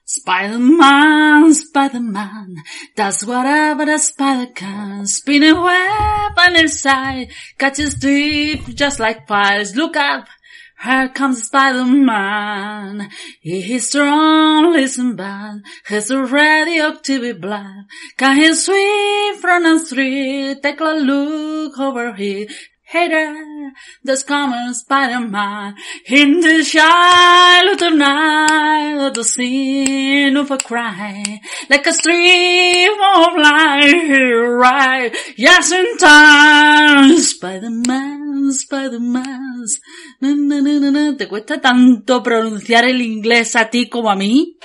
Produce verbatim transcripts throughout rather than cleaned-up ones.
Spider-Man, Spider-Man, does whatever a spider can. Spin a web on his side, catches thief just like flies. Look up, here comes Spider-Man. He is strong, listen bad, he's ready up to be blood. Can he sweep from the street, take a look over here. Hey there, there's coming Spider-Man in the child of the night, of the scene of a crime, like a stream of light, right? Yes, in time, Spider-Man, Spider-Man. No, no, no, no, no. ¿Te cuesta tanto pronunciar el inglés a ti como a mí?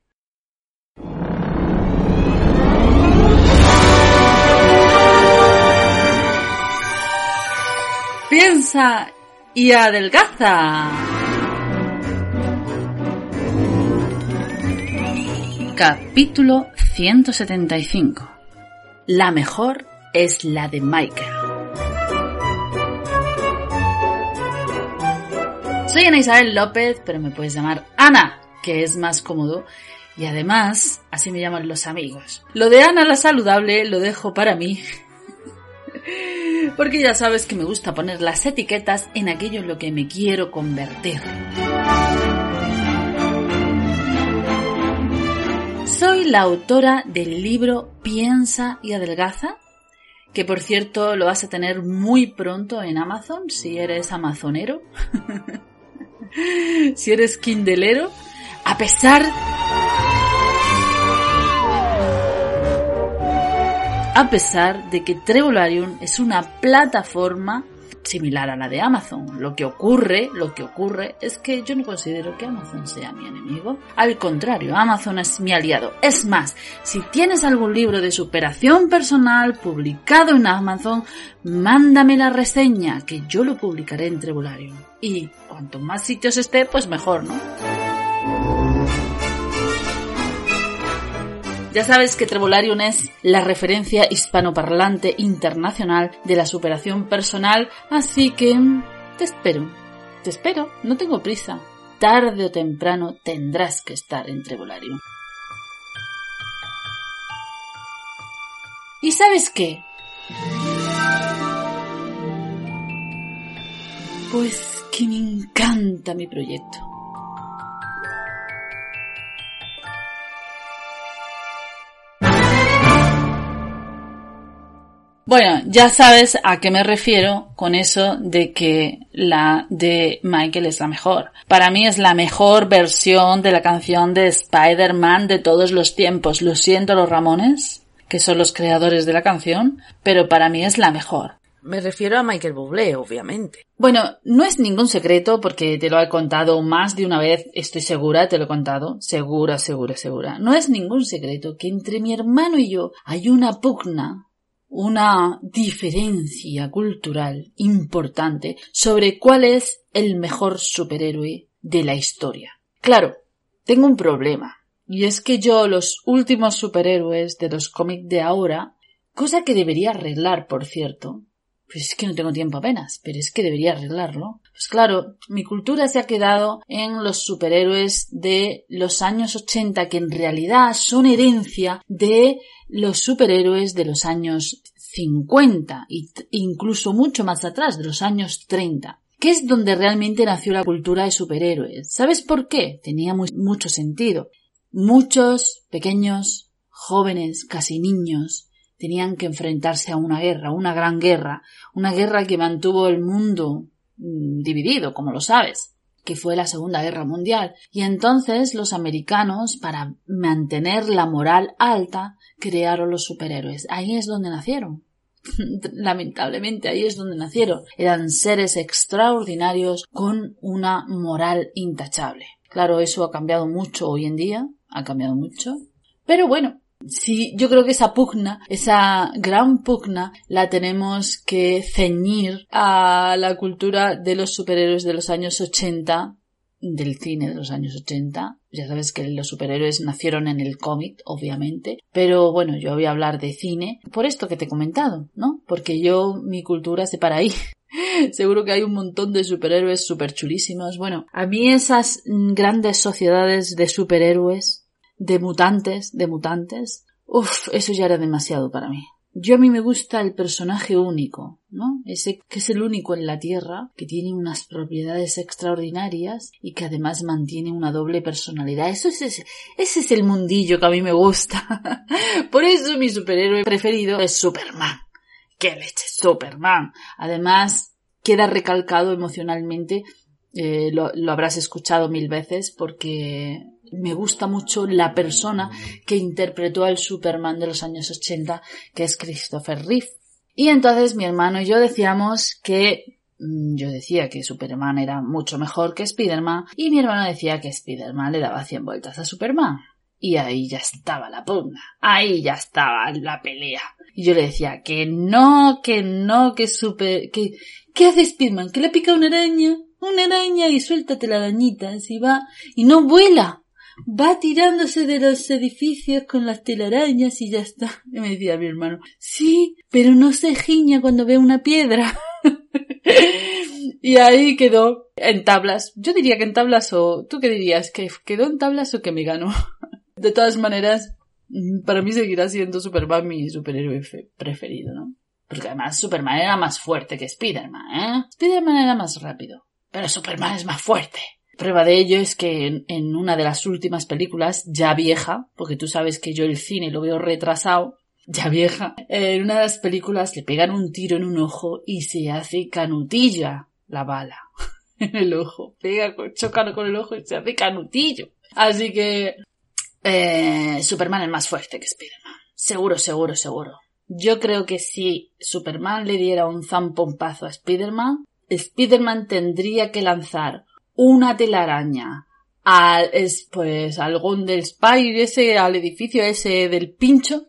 Piensa y adelgaza. Capítulo ciento setenta y cinco. La mejor es la de Michael. Soy Ana Isabel López, pero me puedes llamar Ana, que es más cómodo. Y además, así me llaman los amigos. Lo de Ana la saludable lo dejo para mí. Porque ya sabes que me gusta poner las etiquetas en aquello en lo que me quiero convertir. Soy la autora del libro Piensa y adelgaza, que por cierto lo vas a tener muy pronto en Amazon, si eres amazonero, si eres kindelero, a pesar... A pesar de que Trebularium es una plataforma similar a la de Amazon. Lo que ocurre, lo que ocurre es que yo no considero que Amazon sea mi enemigo. Al contrario, Amazon es mi aliado. Es más, si tienes algún libro de superación personal publicado en Amazon, mándame la reseña, que yo lo publicaré en Trebularium. Y cuanto más sitios esté, pues mejor, ¿no? Ya sabes que Trebularium es la referencia hispanoparlante internacional de la superación personal, así que te espero, te espero, no tengo prisa. Tarde o temprano tendrás que estar en Trebularium. ¿Y sabes qué? Pues que me encanta mi proyecto. Bueno, ya sabes a qué me refiero con eso de que la de Michael es la mejor. Para mí es la mejor versión de la canción de Spider-Man de todos los tiempos. Lo siento, los Ramones, que son los creadores de la canción, pero para mí es la mejor. Me refiero a Michael Bublé, obviamente. Bueno, no es ningún secreto porque te lo he contado más de una vez, estoy segura, te lo he contado, segura, segura, segura. No es ningún secreto que entre mi hermano y yo hay una pugna, una diferencia cultural importante sobre cuál es el mejor superhéroe de la historia. Claro, tengo un problema, y es que yo los últimos superhéroes de los cómics de ahora, cosa que debería arreglar, por cierto, pues es que no tengo tiempo apenas, pero es que debería arreglarlo. Pues claro, mi cultura se ha quedado en los superhéroes de los años ochenta, que en realidad son herencia de los superhéroes de los años cincuenta e incluso mucho más atrás, de los años treinta, que es donde realmente nació la cultura de superhéroes. ¿Sabes por qué? Tenía muy, mucho sentido. Muchos pequeños, jóvenes, casi niños, tenían que enfrentarse a una guerra, una gran guerra, una guerra que mantuvo el mundo mmm, dividido, como lo sabes, que fue la Segunda Guerra Mundial. Y entonces los americanos, para mantener la moral alta, crearon los superhéroes. Ahí es donde nacieron. Lamentablemente ahí es donde nacieron. Eran seres extraordinarios con una moral intachable. Claro, eso ha cambiado mucho hoy en día, ha cambiado mucho. Pero bueno, sí, yo creo que esa pugna, esa gran pugna, la tenemos que ceñir a la cultura de los superhéroes de los años ochenta, del cine de los años ochenta. Ya sabes que los superhéroes nacieron en el cómic, obviamente, pero bueno, yo voy a hablar de cine por esto que te he comentado, ¿no? Porque yo, mi cultura se para ahí. Seguro que hay un montón de superhéroes súper chulísimos. Bueno, a mí esas grandes sociedades de superhéroes de mutantes, de mutantes, uff, eso ya era demasiado para mí. Yo a mí me gusta el personaje único, ¿no? Ese que es el único en la Tierra, que tiene unas propiedades extraordinarias y que además mantiene una doble personalidad. Eso es, ese, ese es el mundillo que a mí me gusta. Por eso mi superhéroe preferido es Superman. ¡Qué leche, Superman! Además, queda recalcado emocionalmente, eh, lo, lo habrás escuchado mil veces, porque me gusta mucho la persona que interpretó al Superman de los años ochenta, que es Christopher Reeve. Y entonces mi hermano y yo decíamos que, yo decía que Superman era mucho mejor que Spiderman, y mi hermano decía que Spiderman le daba cien vueltas a Superman. Y ahí ya estaba la pugna, ahí ya estaba la pelea. Y yo le decía que no, que no, que super, que, ¿qué hace Spiderman? Que le pica una araña, una araña y suéltate la arañita, así va, y no vuela. Va tirándose de los edificios con las telarañas y ya está. Y me decía mi hermano, sí, pero no se giña cuando ve una piedra. Y ahí quedó en tablas. Yo diría que en tablas, o ¿tú qué dirías? ¿Que quedó en tablas o que me ganó? De todas maneras, para mí seguirá siendo Superman mi superhéroe preferido, ¿no? Porque además Superman era más fuerte que Spiderman, ¿eh? Spiderman era más rápido, pero Superman es más fuerte. Prueba de ello es que en, en una de las últimas películas, ya vieja, porque tú sabes que yo el cine lo veo retrasado, ya vieja, en una de las películas le pegan un tiro en un ojo y se hace canutilla la bala en el ojo. Pega, choca con el ojo y se hace canutillo. Así que eh, Superman es más fuerte que Spiderman. Seguro, seguro, seguro. Yo creo que si Superman le diera un zampompazo a Spiderman, Spiderman tendría que lanzar una telaraña al, es, pues, al Gondel Spire ese, al edificio ese del pincho,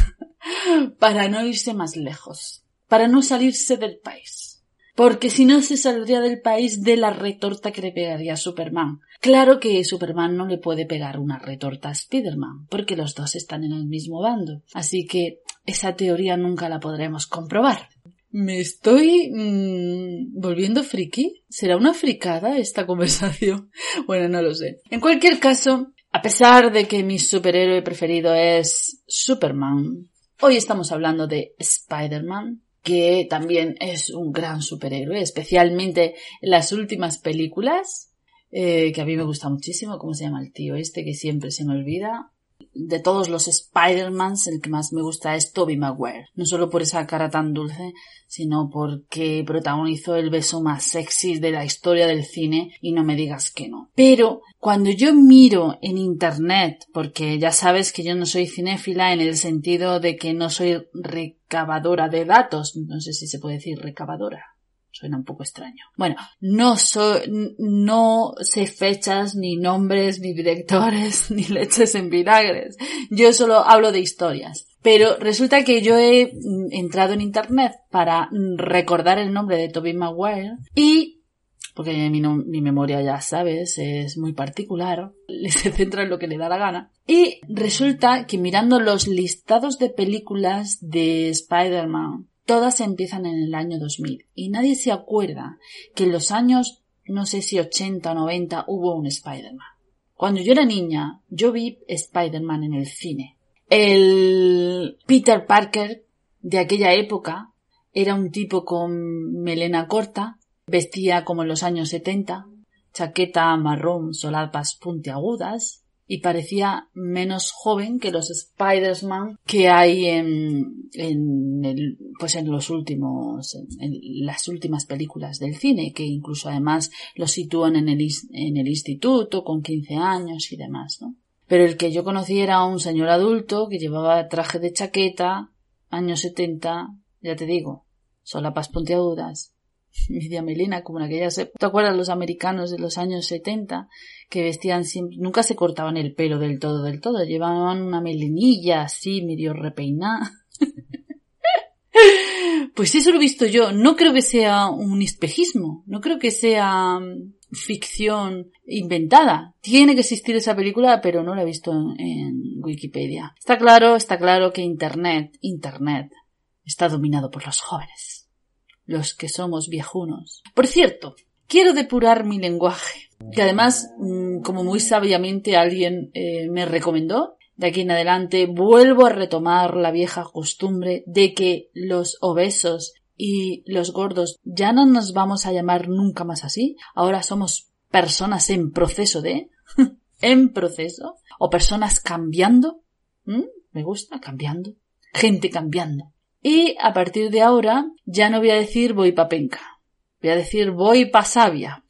para no irse más lejos, para no salirse del país. Porque si no se saldría del país de la retorta que le pegaría a Superman. Claro que Superman no le puede pegar una retorta a Spiderman, porque los dos están en el mismo bando. Así que esa teoría nunca la podremos comprobar. ¿Me estoy mmm, volviendo friki? ¿Será una fricada esta conversación? Bueno, no lo sé. En cualquier caso, a pesar de que mi superhéroe preferido es Superman, hoy estamos hablando de Spider-Man, que también es un gran superhéroe, especialmente en las últimas películas, eh, que a mí me gusta muchísimo. ¿Cómo se llama el tío este? Que siempre se me olvida. De todos los Spider-Mans, el que más me gusta es Tobey Maguire. No solo por esa cara tan dulce, sino porque protagonizó el beso más sexy de la historia del cine, y no me digas que no. Pero cuando yo miro en internet, porque ya sabes que yo no soy cinéfila en el sentido de que no soy recabadora de datos, no sé si se puede decir recabadora. Suena un poco extraño. Bueno, no soy, no sé fechas, ni nombres, ni directores, ni leches en vinagres. Yo solo hablo de historias. Pero resulta que yo he entrado en internet para recordar el nombre de Tobey Maguire y, porque mi, no, mi memoria, ya sabes, es muy particular, se centra en lo que le da la gana. Y resulta que mirando los listados de películas de Spider-Man, todas empiezan en el año dos mil y nadie se acuerda que en los años, no sé si ochenta o noventa, hubo un Spider-Man. Cuando yo era niña, yo vi Spider-Man en el cine. El Peter Parker de aquella época era un tipo con melena corta, vestía como en los años setenta, chaqueta marrón, solapas puntiagudas, y parecía menos joven que los Spider-Man que hay en, en el, pues en los últimos, en, en las últimas películas del cine, que incluso además lo sitúan en el, en el instituto con quince años y demás, ¿no? Pero el que yo conocí era un señor adulto que llevaba traje de chaqueta, años setenta, ya te digo, solapas puntiagudas, media melena, como en aquellas épocas. ¿Te acuerdas los americanos de los años setenta que vestían siempre, nunca se cortaban el pelo del todo, del todo, llevaban una melenilla así, medio repeinada? Pues eso lo he visto yo. No creo que sea un espejismo, no creo que sea ficción inventada. Tiene que existir esa película, pero no la he visto en, en Wikipedia. Está claro, está claro que Internet, Internet está dominado por los jóvenes, los que somos viejunos. Por cierto, quiero depurar mi lenguaje. que además, como muy sabiamente alguien eh, me recomendó, de aquí en adelante vuelvo a retomar la vieja costumbre de que los obesos y los gordos ya no nos vamos a llamar nunca más así. Ahora somos personas en proceso de, en proceso, o personas cambiando. ¿Mm? Me gusta, cambiando. Gente cambiando. Y a partir de ahora ya no voy a decir voy pa' penca. Voy a decir voy pa' savia.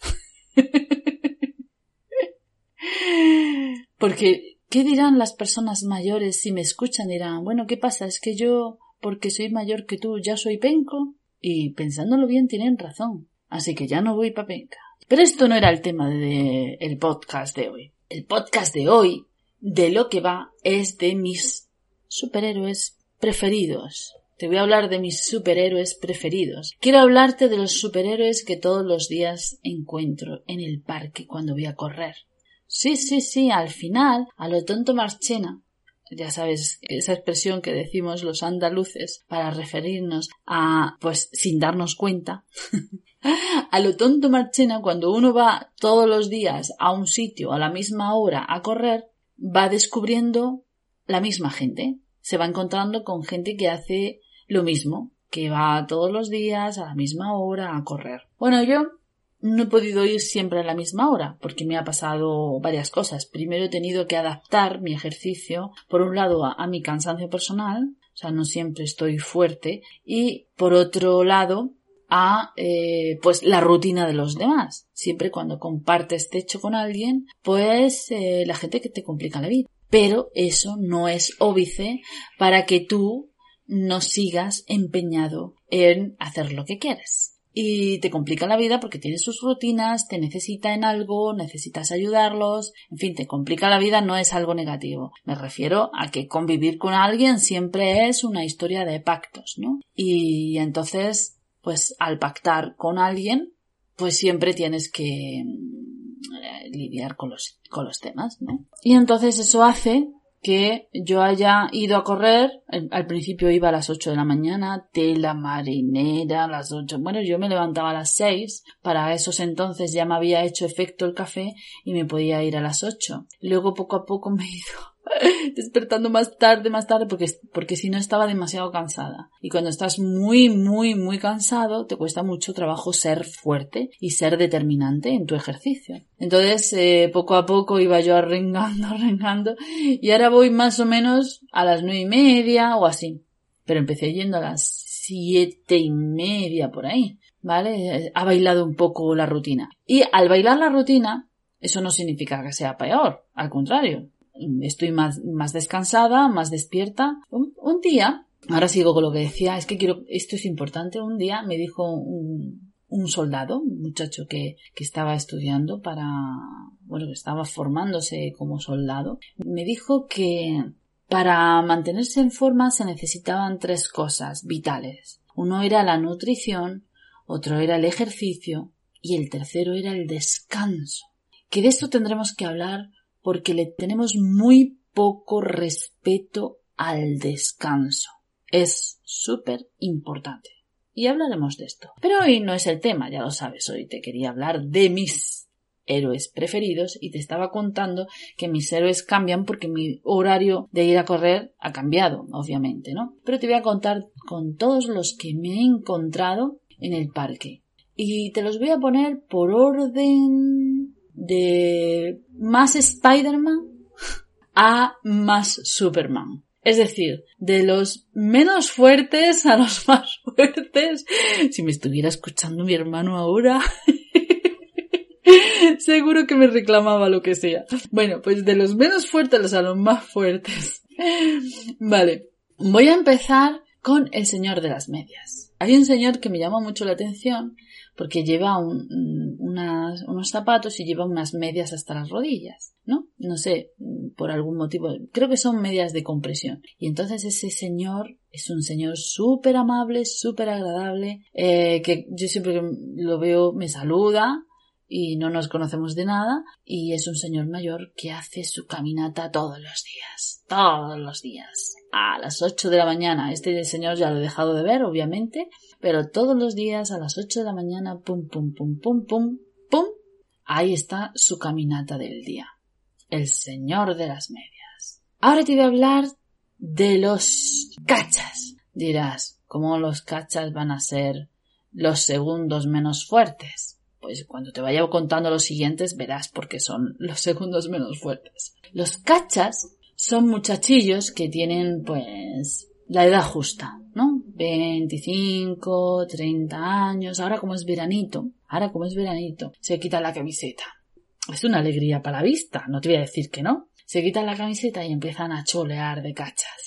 Porque, ¿qué dirán las personas mayores si me escuchan? Dirán, bueno, ¿qué pasa? Es que yo, porque soy mayor que tú, ya soy penco. Y pensándolo bien, tienen razón. Así que ya no voy pa' penca. Pero esto no era el tema del podcast de hoy. El podcast de hoy, de lo que va, es de mis superhéroes preferidos. Te voy a hablar de mis superhéroes preferidos. Quiero hablarte de los superhéroes que todos los días encuentro en el parque cuando voy a correr. Sí, sí, sí, al final, a lo tonto Marchena, ya sabes, esa expresión que decimos los andaluces para referirnos a, pues, sin darnos cuenta. A lo tonto Marchena, cuando uno va todos los días a un sitio a la misma hora a correr, va descubriendo la misma gente. Se va encontrando con gente que hace lo mismo, que va todos los días a la misma hora a correr. Bueno, yo no he podido ir siempre a la misma hora, porque me ha pasado varias cosas. Primero he tenido que adaptar mi ejercicio, por un lado, a, a mi cansancio personal, o sea, no siempre estoy fuerte, y por otro lado, a eh, pues la rutina de los demás. Siempre cuando compartes techo con alguien, pues eh, la gente que te complica la vida. Pero eso no es óbice para que tú no sigas empeñado en hacer lo que quieres. Y te complica la vida porque tienes sus rutinas, te necesita en algo, necesitas ayudarlos, en fin, te complica la vida, no es algo negativo. Me refiero a que convivir con alguien siempre es una historia de pactos, ¿no? Y entonces, pues al pactar con alguien, pues siempre tienes que lidiar con los, con los temas, ¿no? Y entonces eso hace que yo haya ido a correr. Al principio iba a las ocho de la mañana, tela marinera, a las ocho. Bueno, yo me levantaba a las seis. Para esos entonces ya me había hecho efecto el café y me podía ir a las ocho. Luego poco a poco me he ido despertando más tarde, más tarde, porque, porque si no estaba demasiado cansada. Y cuando estás muy, muy, muy cansado, te cuesta mucho trabajo ser fuerte y ser determinante en tu ejercicio. Entonces, eh, poco a poco iba yo arrengando, arrengando, y ahora voy más o menos a las nueve y media o así. Pero empecé yendo a las siete y media por ahí, ¿vale? Ha bailado un poco la rutina. Y al bailar la rutina, eso no significa que sea peor, al contrario. Estoy más, más descansada, más despierta. Un, un día, ahora sigo con lo que decía, es que quiero, esto es importante, un día me dijo un, un soldado, un muchacho que, que estaba estudiando para, bueno, que estaba formándose como soldado, me dijo que para mantenerse en forma se necesitaban tres cosas vitales. Uno era la nutrición, otro era el ejercicio y el tercero era el descanso. Que de esto tendremos que hablar porque le tenemos muy poco respeto al descanso. Es súper importante. Y hablaremos de esto. Pero hoy no es el tema, ya lo sabes. Hoy te quería hablar de mis héroes preferidos y te estaba contando que mis héroes cambian porque mi horario de ir a correr ha cambiado, obviamente, ¿no? Pero te voy a contar con todos los que me he encontrado en el parque. Y te los voy a poner por orden de más Spider-Man a más Superman. Es decir, de los menos fuertes a los más fuertes. Si me estuviera escuchando mi hermano ahora, seguro que me reclamaba lo que sea. Bueno, pues de los menos fuertes a los más fuertes. Vale, voy a empezar con el señor de las medias. Hay un señor que me llama mucho la atención porque lleva un, unas, unos zapatos y lleva unas medias hasta las rodillas, ¿no? No sé, por algún motivo, creo que son medias de compresión. Y entonces ese señor es un señor súper amable, súper agradable, eh, que yo siempre que lo veo me saluda y no nos conocemos de nada, y es un señor mayor que hace su caminata todos los días, todos los días, a las ocho de la mañana. Este señor ya lo he dejado de ver, obviamente, pero todos los días a las ocho de la mañana, pum, pum, pum, pum, pum, pum, Ahí está su caminata del día. El señor de las medias. Ahora te voy a hablar de los cachas. Dirás, ¿cómo los cachas van a ser los segundos menos fuertes? Pues cuando te vaya contando los siguientes verás por qué son los segundos menos fuertes. Los cachas son muchachillos que tienen, pues, la edad justa, ¿no? veinticinco, treinta años. Ahora como es veranito, ahora como es veranito, se quitan la camiseta. Es una alegría para la vista, no te voy a decir que no. Se quitan la camiseta y empiezan a cholear de cachas.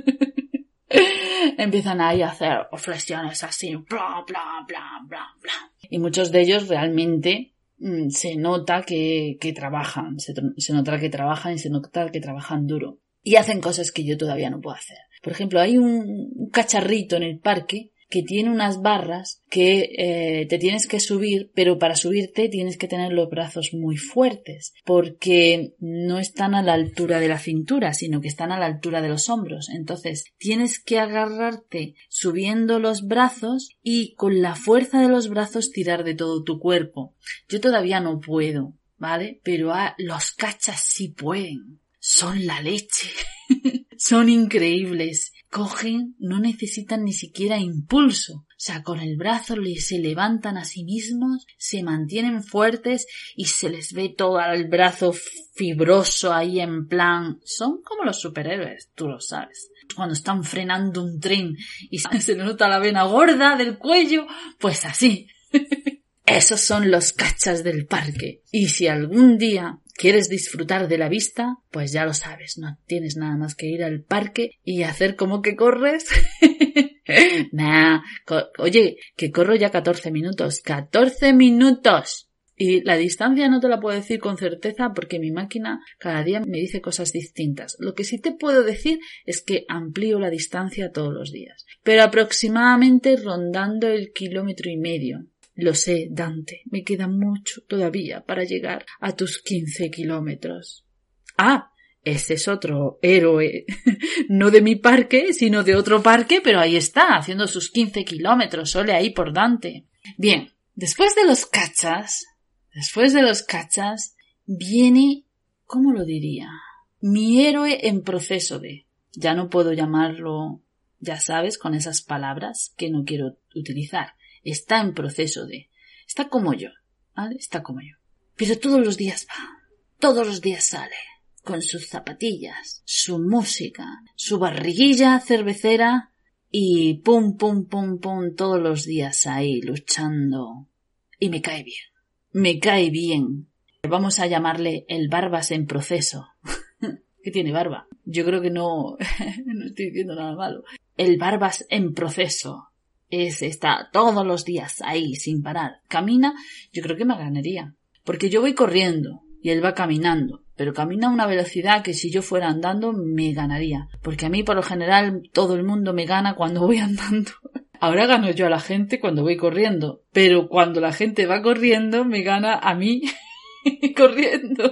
Empiezan ahí a hacer flexiones así, bla, bla, bla, bla, bla. Y muchos de ellos realmente mmm, se nota que, que trabajan, se, se nota que trabajan y se nota que trabajan duro. Y hacen cosas que yo todavía no puedo hacer. Por ejemplo, hay un, un cacharrito en el parque que tiene unas barras que eh, te tienes que subir, pero para subirte tienes que tener los brazos muy fuertes, porque no están a la altura de la cintura, sino que están a la altura de los hombros. Entonces tienes que agarrarte subiendo los brazos y con la fuerza de los brazos tirar de todo tu cuerpo. Yo todavía no puedo, ¿vale? Pero ah, los cachas sí pueden. Son la leche. Son increíbles. Cogen, no necesitan ni siquiera impulso. O sea, con el brazo se levantan a sí mismos, se mantienen fuertes y se les ve todo el brazo fibroso ahí en plan... Son como los superhéroes, tú lo sabes. Cuando están frenando un tren y se le nota la vena gorda del cuello, pues así. Esos son los cachas del parque. Y si algún día quieres disfrutar de la vista, pues ya lo sabes, no tienes nada más que ir al parque y hacer como que corres. Nah, co- oye, que corro ya catorce minutos. ¡catorce minutos! Y la distancia no te la puedo decir con certeza porque mi máquina cada día me dice cosas distintas. Lo que sí te puedo decir es que amplío la distancia todos los días. Pero aproximadamente rondando el kilómetro y medio. Lo sé, Dante, me queda mucho todavía para llegar a tus quince kilómetros. Ah, ese es otro héroe, no de mi parque, sino de otro parque, pero ahí está, haciendo sus quince kilómetros, ole ahí por Dante. Bien, después de los cachas, después de los cachas, viene, ¿cómo lo diría? Mi héroe en proceso de, ya no puedo llamarlo, ya sabes, con esas palabras que no quiero utilizar. Está en proceso de... Está como yo, ¿vale? Está como yo. Pero todos los días va, todos los días sale, con sus zapatillas, su música, su barriguilla cervecera y pum, pum, pum, pum, todos los días ahí luchando. Y me cae bien, me cae bien. Vamos a llamarle el Barbas en proceso. ¿Qué tiene barba? Yo creo que no, no estoy diciendo nada malo. El Barbas en proceso. Es, está todos los días ahí sin parar. Camina, yo creo que me ganaría. Porque yo voy corriendo y él va caminando. Pero camina a una velocidad que si yo fuera andando me ganaría. Porque a mí por lo general todo el mundo me gana cuando voy andando. Ahora gano yo a la gente cuando voy corriendo. Pero cuando la gente va corriendo me gana a mí corriendo.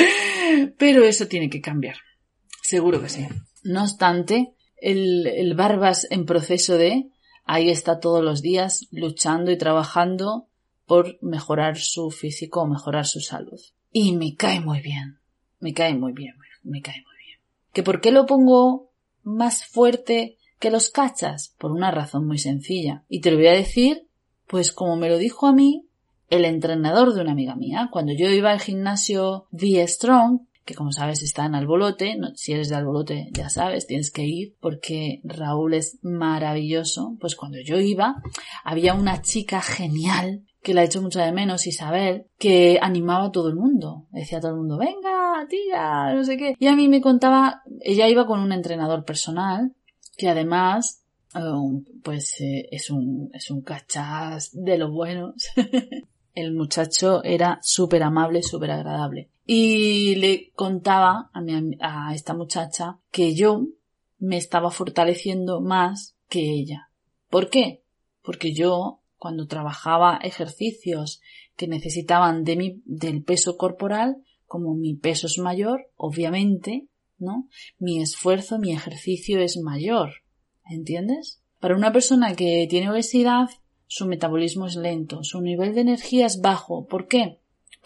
Pero eso tiene que cambiar. Seguro que sí. No obstante, el, el Barbas en proceso de... Ahí está todos los días luchando y trabajando por mejorar su físico o mejorar su salud. Y me cae muy bien, me cae muy bien, me cae muy bien. ¿Que por qué lo pongo más fuerte que los cachas? Por una razón muy sencilla. Y te lo voy a decir, pues como me lo dijo a mí el entrenador de una amiga mía. Cuando yo iba al gimnasio Be Strong, que como sabes está en Albolote, no, si eres de Albolote ya sabes, tienes que ir porque Raúl es maravilloso. Pues cuando yo iba había una chica genial que la he hecho mucho de menos, Isabel, que animaba a todo el mundo. Decía a todo el mundo, venga, tía, no sé qué. Y a mí me contaba, ella iba con un entrenador personal que además um, pues eh, es un es un cachas de los buenos. El muchacho era súper amable, súper agradable. Y le contaba a, mi, a esta muchacha que yo me estaba fortaleciendo más que ella. ¿Por qué? Porque yo, cuando trabajaba ejercicios que necesitaban de mi, del peso corporal, como mi peso es mayor, obviamente, ¿no? Mi esfuerzo, mi ejercicio es mayor. ¿Entiendes? Para una persona que tiene obesidad, su metabolismo es lento, su nivel de energía es bajo. ¿Por qué?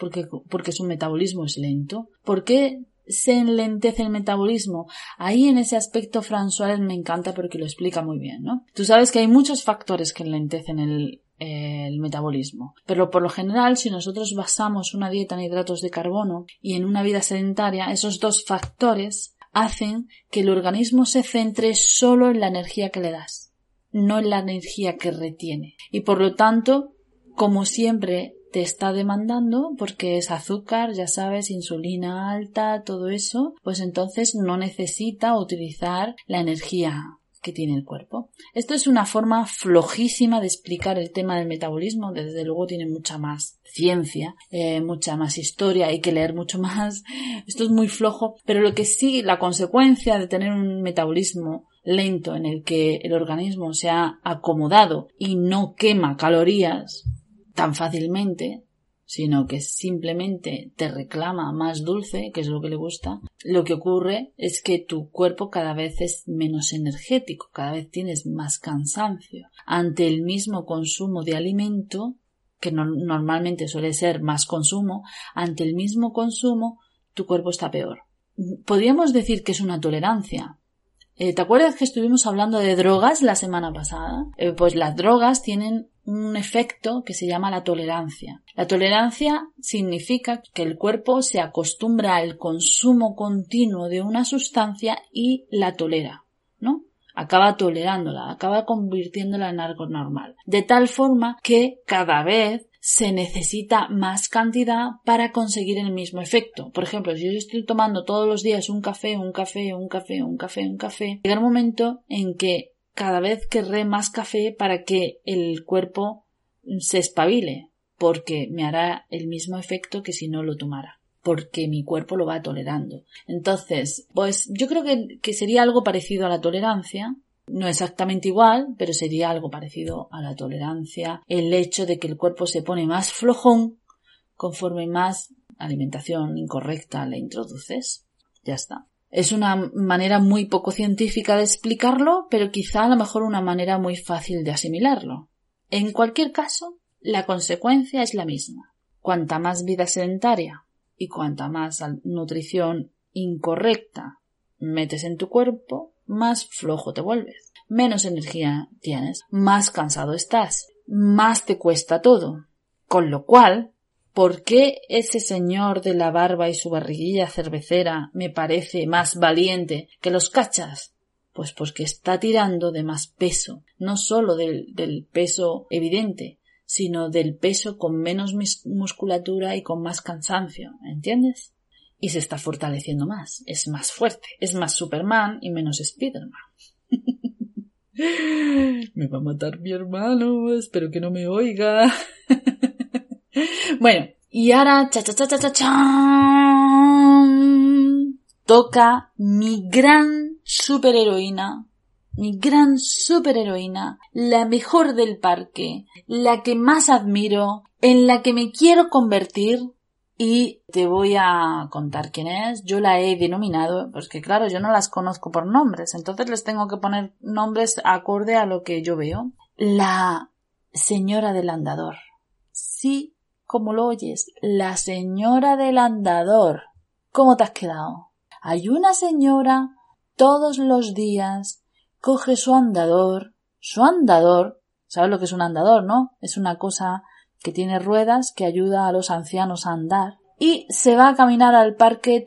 porque, porque su metabolismo es lento. ¿Por qué se enlentece el metabolismo? Ahí en ese aspecto Franz Suárez me encanta porque lo explica muy bien, ¿no? Tú sabes que hay muchos factores que enlentecen el, eh, el metabolismo, pero por lo general si nosotros basamos una dieta en hidratos de carbono y en una vida sedentaria, esos dos factores hacen que el organismo se centre solo en la energía que le das, no en la energía que retiene. Y por lo tanto, como siempre te está demandando, porque es azúcar, ya sabes, insulina alta, todo eso, pues entonces no necesita utilizar la energía que tiene el cuerpo. Esto es una forma flojísima de explicar el tema del metabolismo, desde luego tiene mucha más ciencia, eh, mucha más historia, hay que leer mucho más, esto es muy flojo, pero lo que sí, la consecuencia de tener un metabolismo lento en el que el organismo se ha acomodado y no quema calorías tan fácilmente, sino que simplemente te reclama más dulce, que es lo que le gusta, lo que ocurre es que tu cuerpo cada vez es menos energético, cada vez tienes más cansancio. Ante el mismo consumo de alimento, que no, normalmente suele ser más consumo, ante el mismo consumo tu cuerpo está peor. Podríamos decir que es una tolerancia. Eh, ¿Te acuerdas que estuvimos hablando de drogas la semana pasada? Eh, pues las drogas tienen un efecto que se llama la tolerancia. La tolerancia significa que el cuerpo se acostumbra al consumo continuo de una sustancia y la tolera, ¿no? Acaba tolerándola, acaba convirtiéndola en algo normal. De tal forma que cada vez se necesita más cantidad para conseguir el mismo efecto. Por ejemplo, si yo estoy tomando todos los días un café, un café, un café, un café, un café, llega un momento en que cada vez querré más café para que el cuerpo se espabile, porque me hará el mismo efecto que si no lo tomara, porque mi cuerpo lo va tolerando. Entonces, pues yo creo que, que sería algo parecido a la tolerancia. No exactamente igual, pero sería algo parecido a la tolerancia, el hecho de que el cuerpo se pone más flojón conforme más alimentación incorrecta le introduces. Ya está. Es una manera muy poco científica de explicarlo, pero quizá a lo mejor una manera muy fácil de asimilarlo. En cualquier caso, la consecuencia es la misma. Cuanta más vida sedentaria y cuanta más nutrición incorrecta metes en tu cuerpo, más flojo te vuelves, menos energía tienes, más cansado estás, más te cuesta todo. Con lo cual, ¿por qué ese señor de la barba y su barriguilla cervecera me parece más valiente que los cachas? Pues porque está tirando de más peso, no solo del, del peso evidente, sino del peso con menos musculatura y con más cansancio, ¿entiendes? Y se está fortaleciendo más, es más fuerte, es más Superman y menos Spiderman. Me va a matar mi hermano, espero que no me oiga. Bueno, y ahora cha cha cha cha cha cha toca mi gran superheroína, mi gran superheroína, la mejor del parque, la que más admiro, en la que me quiero convertir. Y te voy a contar quién es. Yo la he denominado, porque claro, yo no las conozco por nombres, entonces les tengo que poner nombres acorde a lo que yo veo. La señora del andador. Sí, como lo oyes, la señora del andador. ¿Cómo te has quedado? Hay una señora, todos los días, coge su andador, su andador, ¿sabes lo que es un andador, no? Es una cosa que tiene ruedas que ayuda a los ancianos a andar, y se va a caminar al parque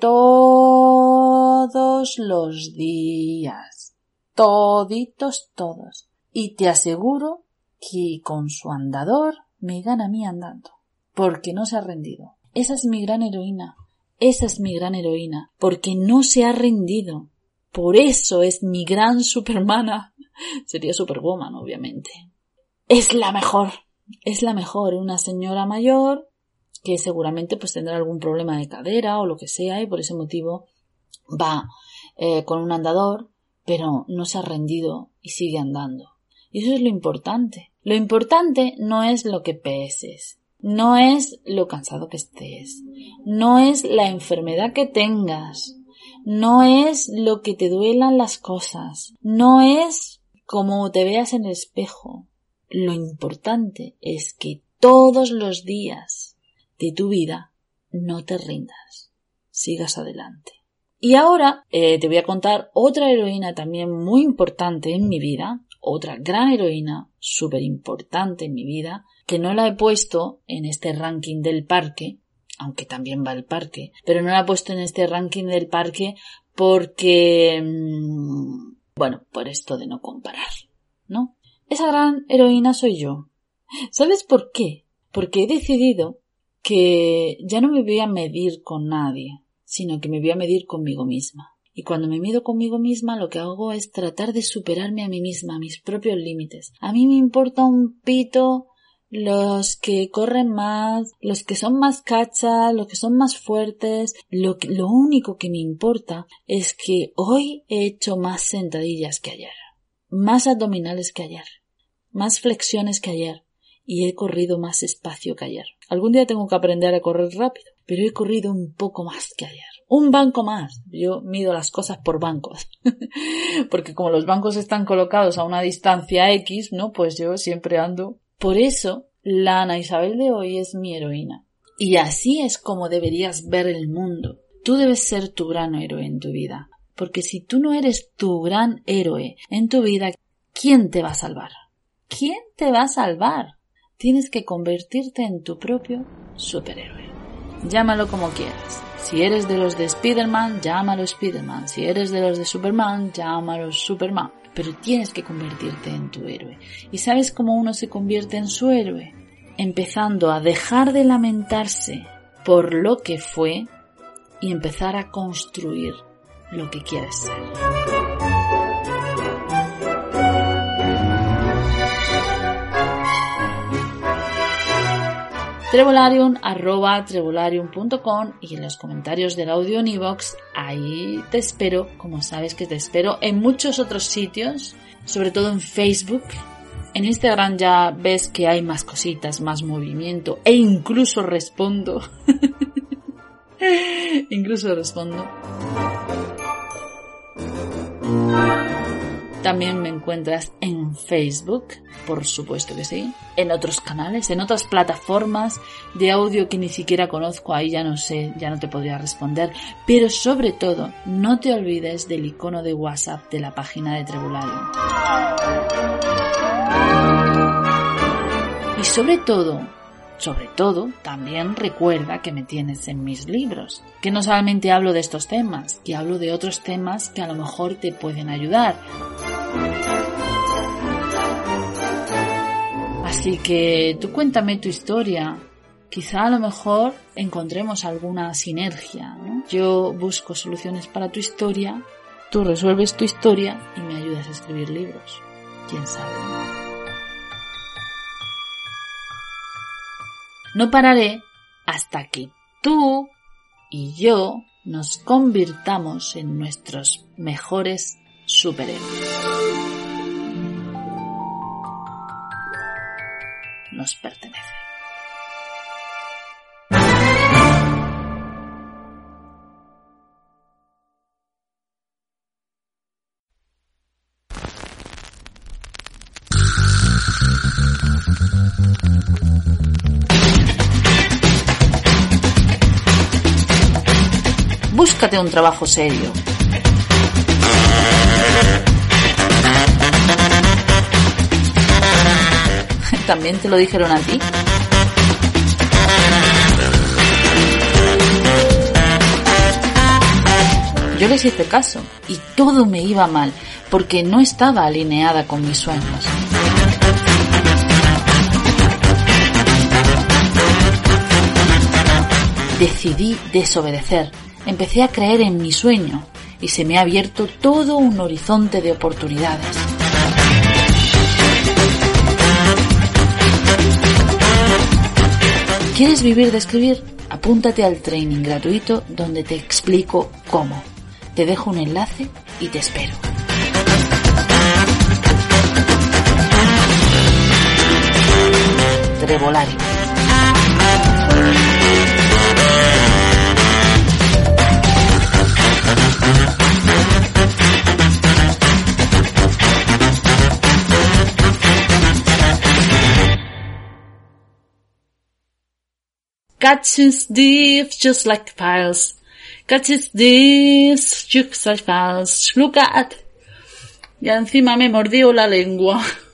todos los días. Toditos todos. Y te aseguro que con su andador me gana a mí andando. Porque no se ha rendido. Esa es mi gran heroína. Esa es mi gran heroína. Porque no se ha rendido. Por eso es mi gran supermana. Sería Superwoman, obviamente. Es la mejor. Es la mejor, una señora mayor que seguramente pues tendrá algún problema de cadera o lo que sea y por ese motivo va eh, con un andador, pero no se ha rendido y sigue andando. Y eso es lo importante. Lo importante no es lo que peses, no es lo cansado que estés, no es la enfermedad que tengas, no es lo que te duelan las cosas, no es cómo te veas en el espejo. Lo importante es que todos los días de tu vida no te rindas, sigas adelante. Y ahora eh, te voy a contar otra heroína también muy importante en mi vida, otra gran heroína súper importante en mi vida, que no la he puesto en este ranking del parque, aunque también va al parque, pero no la he puesto en este ranking del parque porque, mmm, bueno, por esto de no comparar, ¿no? Esa gran heroína soy yo. ¿Sabes por qué? Porque he decidido que ya no me voy a medir con nadie, sino que me voy a medir conmigo misma. Y cuando me mido conmigo misma, lo que hago es tratar de superarme a mí misma, a mis propios límites. A mí me importa un pito los que corren más, los que son más cachas, los que son más fuertes. Lo, que, lo único que me importa es que hoy he hecho más sentadillas que ayer, más abdominales que ayer, más flexiones que ayer, y he corrido más espacio que ayer. Algún día tengo que aprender a correr rápido, pero he corrido un poco más que ayer. Un banco más. Yo mido las cosas por bancos. Porque como los bancos están colocados a una distancia X, ¿no? Pues yo siempre ando. Por eso, la Ana Isabel de hoy es mi heroína. Y así es como deberías ver el mundo. Tú debes ser tu gran héroe en tu vida. Porque si tú no eres tu gran héroe en tu vida, ¿quién te va a salvar? ¿Quién te va a salvar? Tienes que convertirte en tu propio superhéroe. Llámalo como quieras. Si eres de los de Spider-Man, llámalo Spider-Man. Si eres de los de Superman, llámalo Superman. Pero tienes que convertirte en tu héroe. ¿Y sabes cómo uno se convierte en su héroe? Empezando a dejar de lamentarse por lo que fue y empezar a construir lo que quieres ser. Trebolarium arroba trebolarium punto com y en los comentarios del audio en iVoox, ahí te espero, como sabes que te espero en muchos otros sitios, sobre todo en Facebook. En Instagram ya ves que hay más cositas, más movimiento e incluso respondo. incluso respondo. También me encuentras en Facebook, por supuesto que sí, en otros canales, en otras plataformas de audio que ni siquiera conozco, ahí ya no sé, ya no te podría responder, pero sobre todo, no te olvides del icono de WhatsApp de la página de Trebolarium. Y sobre todo, sobre todo, también recuerda que me tienes en mis libros, que no solamente hablo de estos temas, que hablo de otros temas que a lo mejor te pueden ayudar. Así que tú cuéntame tu historia, quizá a lo mejor encontremos alguna sinergia, ¿no? Yo busco soluciones para tu historia, tú resuelves tu historia y me ayudas a escribir libros, quién sabe. No pararé hasta que tú y yo nos convirtamos en nuestros mejores superhéroes. Nos pertenece. Búscate un trabajo serio. ¿También te lo dijeron a ti? Yo les hice caso y todo me iba mal porque no estaba alineada con mis sueños. Decidí desobedecer. Empecé a creer en mi sueño y se me ha abierto todo un horizonte de oportunidades. ¿Quieres vivir de escribir? Apúntate al training gratuito donde te explico cómo. Te dejo un enlace y te espero. Trebolarium. catches thieves just like files. Catches thieves just like files. Look at. Y encima me mordió la lengua.